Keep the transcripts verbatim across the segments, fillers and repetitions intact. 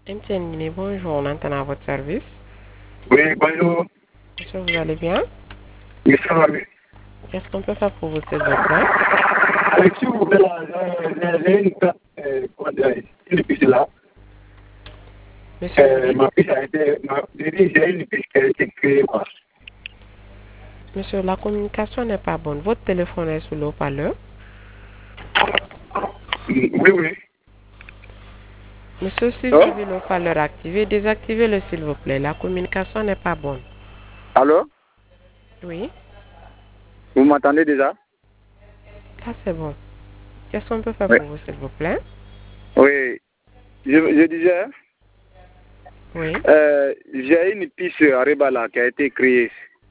M T N Guinée, bonjour, on entend à votre service. Oui, bonjour. Monsieur, vous allez bien? Oui, ça va bien. Qu'est-ce qu'on peut faire pour vous, s'il vous plaît? Euh, S'il vous plaît, là, j'ai j'ai une carte, euh, comment dire, une puce là. Monsieur, vous Euh, dites? ma puce a été, ma, j'ai dit, j'ai une puce qui a été créée, quoi. Monsieur, la communication n'est pas bonne. Votre téléphone est sous le haut-parleur. Oui, oui. Monsieur, si vous Oh? avez le haut-parleur activé, désactivez-le, s'il vous plaît. La communication n'est pas bonne. Allô? Oui, Vous m'entendez déjà? là, c'est bon. Qu'est-ce qu'on peut faire Oui. pour vous, s'il vous plaît? Oui. Je, je disais, Oui, euh, j'ai une puce Ariba là qui a été créée.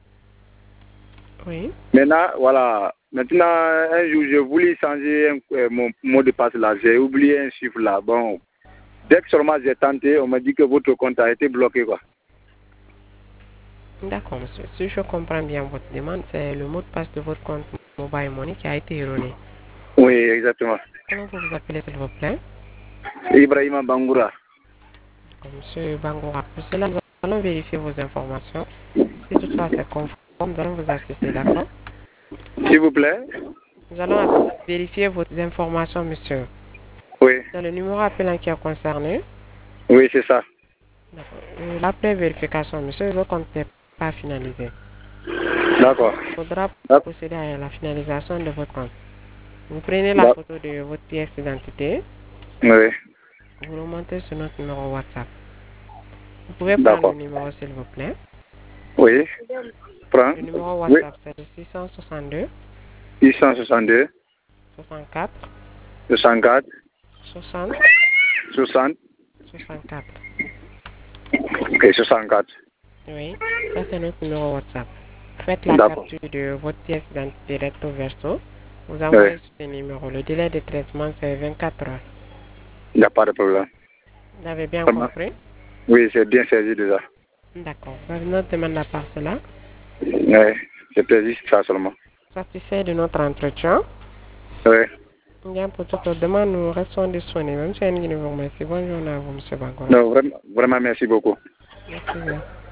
oui. Maintenant, voilà. Maintenant, un jour, j'ai voulu changer un- euh, mon mot de passe là. J'ai oublié un chiffre là. Bon, dès que seulement j'ai tenté, on m'a dit que votre compte a été bloqué, quoi. D'accord, monsieur. Si je comprends bien votre demande, c'est le mot de passe de votre compte Mobile Money qui a été erroné. Oui, exactement. Comment vous vous appelez, s'il vous plaît? Ibrahima Bangoura. Monsieur Bangoura, pour cela, nous allons vérifier vos informations. Si toutefois c'est conforme, nous allons vous assister, d'accord? S'il vous plaît? Nous allons vérifier vos informations, monsieur. Oui. C'est le numéro appelant qui est concerné. Oui, c'est ça. D'accord. Euh, Après vérification, monsieur, votre compte n'est pas finalisé. D'accord. Il faudra D'ac- procéder à la finalisation de votre compte. Vous prenez la d'ac- photo de votre pièce d'identité, Oui. vous le montez sur notre numéro WhatsApp. Vous pouvez prendre le D'accord. numéro, s'il vous plaît. Oui. Prends. Le numéro Oui. WhatsApp, c'est le six cent soixante-deux, six cent soixante-deux, soixante-quatre, soixante-quatre, soixante, soixante. soixante-quatre. Ok, soixante-quatre. Oui, ça c'est notre numéro WhatsApp. Faites la D'accord. capture de votre pièce d'identité recto verso. Vous Oui. envoyez sur ce numéro. Le délai de traitement, c'est vingt-quatre heures. Il n'y a pas de problème. Vous avez bien Vraiment? compris? Oui, c'est bien saisi déjà. D'accord. Vous avez notre demande à part cela. Oui. C'était juste ça seulement. Satisfait de notre entretien. Oui. Bien, pour toute autre demande, nous restons disponibles. Monsieur Nguyen vous remercie. Bonne journée à vous, monsieur Bangora. Non, vraiment, vraiment merci beaucoup. Merci bien.